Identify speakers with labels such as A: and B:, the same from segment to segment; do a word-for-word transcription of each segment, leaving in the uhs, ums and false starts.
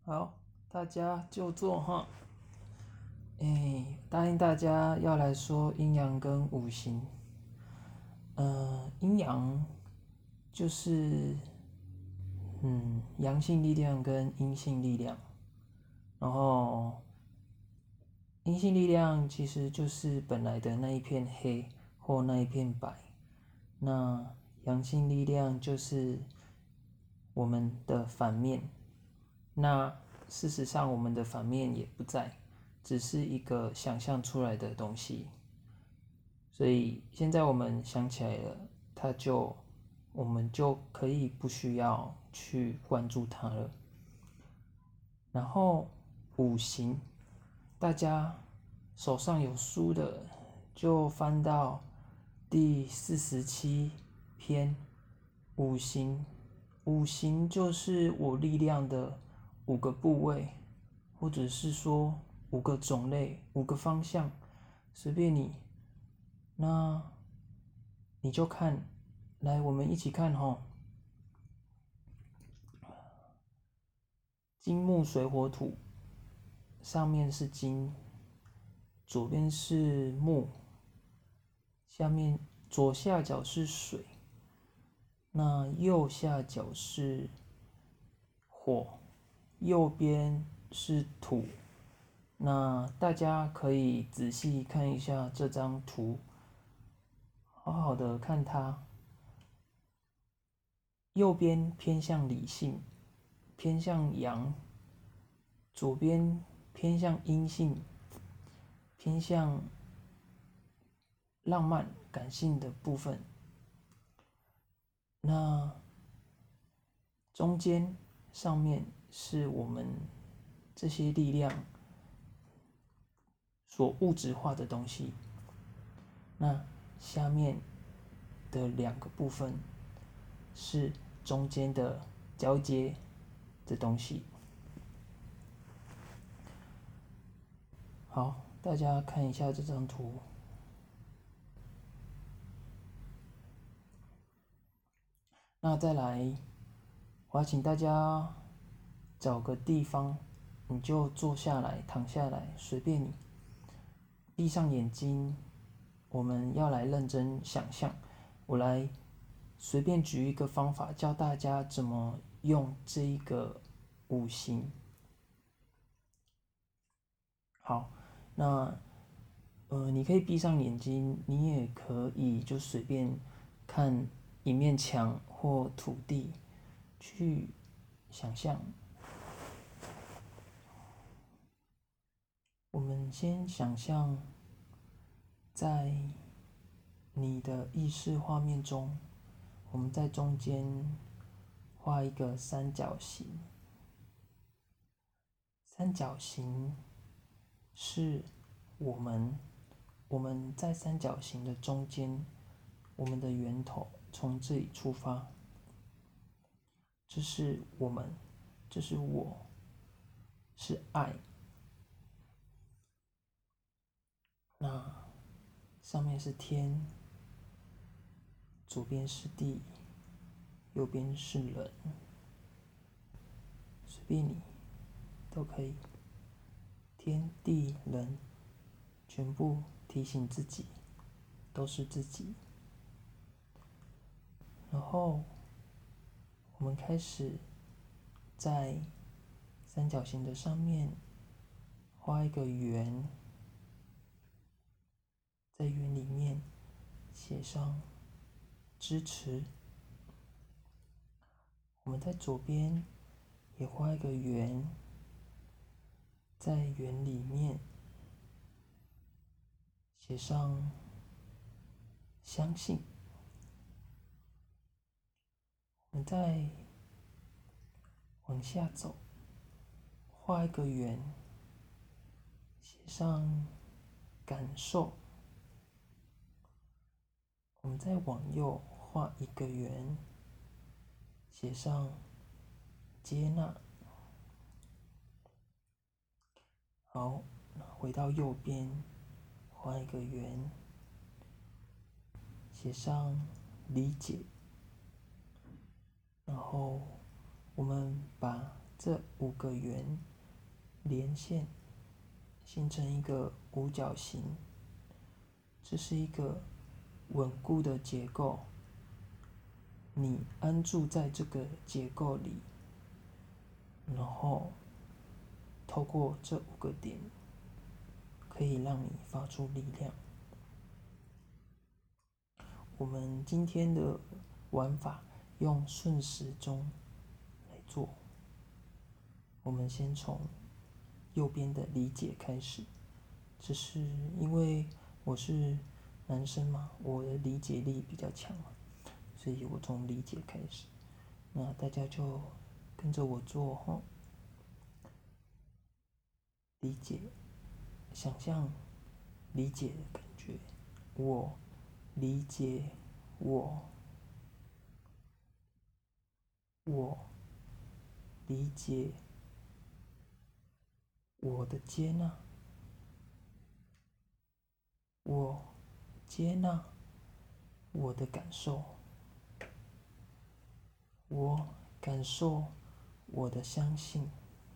A: 好，大家就坐哈。哎，答应大家要来说阴阳跟五行。呃，阴阳就是嗯阳性力量跟阴性力量，然后阴性力量其实就是本来的那一片黑或那一片白，那阳性力量就是我们的反面。那事实上，我们的反面也不在，只是一个想象出来的东西。所以现在我们想起来了，它就我们就可以不需要去关注它了。然后五行，大家手上有书的就翻到第四十七篇五行。五行就是我力量的五个部位，或者是说五个种类、五个方向，随便你。那你就看，来，我们一起看吼。金木水火土，上面是金，左边是木，下面左下角是水，那右下角是火，右边是土。那大家可以仔细看一下这张图，好好的看它。右边偏向理性，偏向阳；左边偏向阴性，偏向浪漫、感性的部分。那中间上面是我们这些力量所物质化的东西，那下面的两个部分是中间的交接的东西。好，大家看一下这张图。那再来，我要请大家找个地方，你就坐下来、躺下来，随便你。闭上眼睛，我们要来认真想象。我来随便举一个方法，教大家怎么用这一个五行。好，那呃，你可以闭上眼睛，你也可以就随便看一面墙或土地，去想象。我们先想象，在你的意识画面中，我们在中间画一个三角形。三角形是我们，我们在三角形的中间，我们的源头从这里出发。这是我们，这是我，是爱。那上面是天，左边是地，右边是人，随便你，都可以。天地人，全部提醒自己，都是自己。然后我们开始在三角形的上面画一个圆，在圆里面写上支持。我们在左边也画一个圆，在圆里面写上相信。我们再往下走，画一个圆，写上感受。我们再往右画一个圆，写上接纳。好，回到右边，画一个圆，写上理解。然后我们把这五个圆连线，形成一个五角形。这是一个稳固的结构，你安住在这个结构里，然后透过这五个点，可以让你发出力量。我们今天的玩法用顺时钟来做。我们先从右边的理解开始，这是因为我是男生嘛，我的理解力比较强嘛，所以我从理解开始。那大家就跟着我做吼，理解，想象理解的感觉，我理解我，我理解我的接纳，我接纳我的感受，我感受我的相信，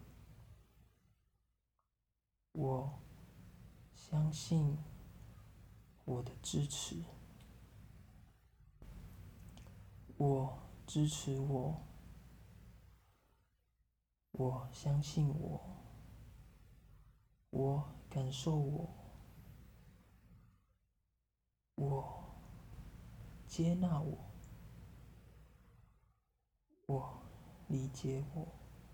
A: 我相信我的支持，我支持我，我相信我，我感受我，我接纳我，我理解我。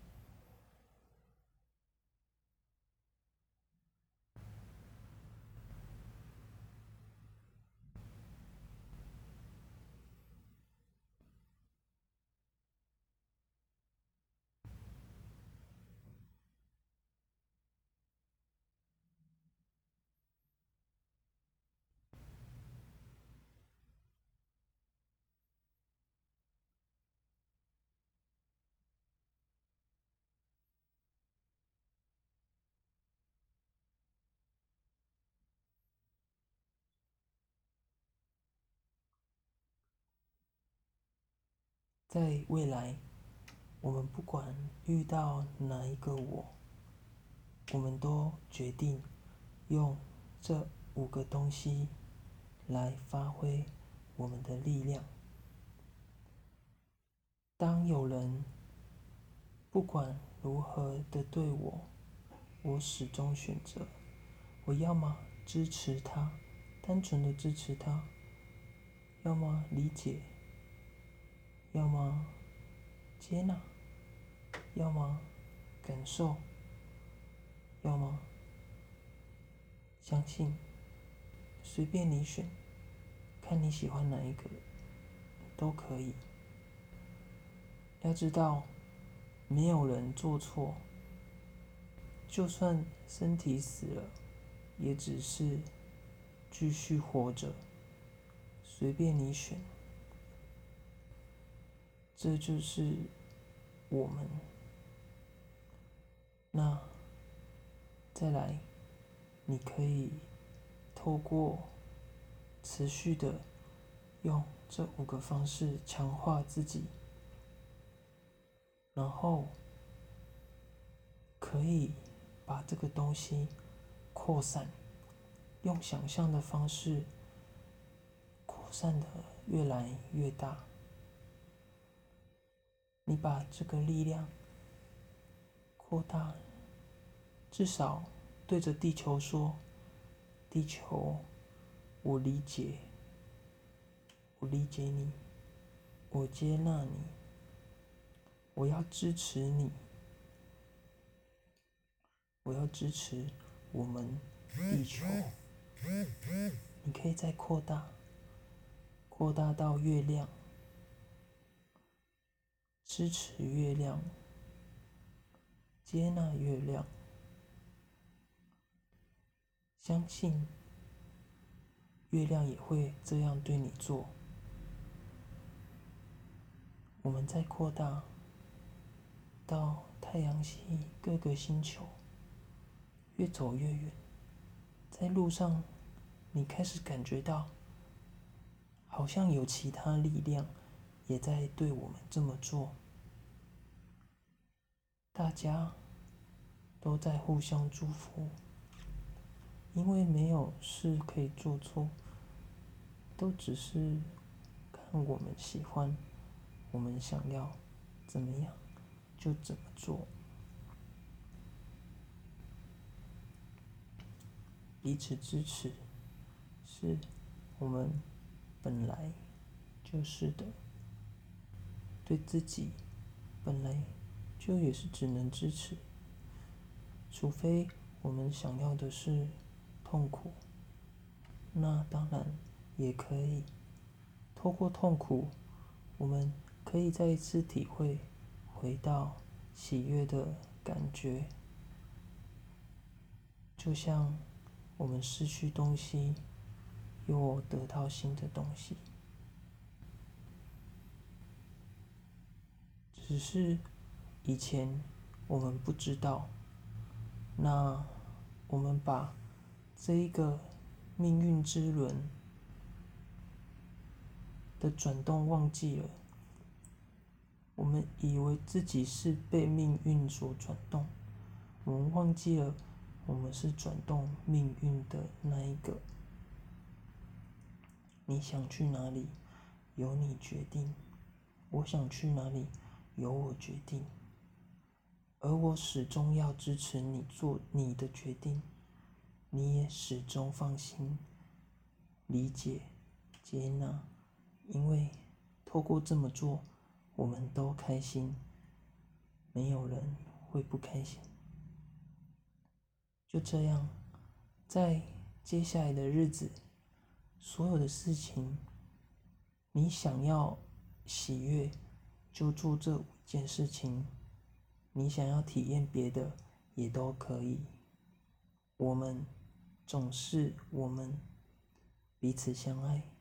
A: 在未来，我们不管遇到哪一个我，我们都决定用这五个东西来发挥我们的力量。当有人不管如何的对我，我始终选择，我要么支持他，单纯的支持他，要么理解，要么接纳，要么感受，要么相信，随便你选，看你喜欢哪一个都可以。要知道，没有人做错，就算身体死了，也只是继续活着，随便你选。这就是我们。那再来，你可以透过持续的用这五个方式强化自己，然后可以把这个东西扩散，用想象的方式扩散的越来越大。你把这个力量扩大，至少对着地球说：地球，我理解，我理解你，我接纳你，我要支持你，我要支持我们地球。你可以再扩大，扩大到月亮，支持月亮，接纳月亮，相信月亮也会这样对你做。我们再扩大到太阳系各个星球，越走越远。在路上，你开始感觉到，好像有其他力量也在对我们这么做。 大家都在互相祝福，因为没有事可以做错，都只是看我们喜欢，我们想要怎么样就怎么做。彼此支持是我们本来就是的，对自己本来就也是只能支持，除非我们想要的是痛苦，那当然也可以透过痛苦，我们可以再一次体会回到喜悦的感觉，就像我们失去东西，又得到新的东西。只是以前我们不知道，那我们把这一个命运之轮的转动忘记了，我们以为自己是被命运所转动，我们忘记了我们是转动命运的那一个。你想去哪里，由你决定；我想去哪里，由我决定。而我始终要支持你做你的决定，你也始终放心、理解、接纳，因为透过这么做，我们都开心，没有人会不开心。就这样，在接下来的日子，所有的事情，你想要喜悦，就做这五件事情；你想要体验别的，也都可以。我们总是我们，彼此相爱。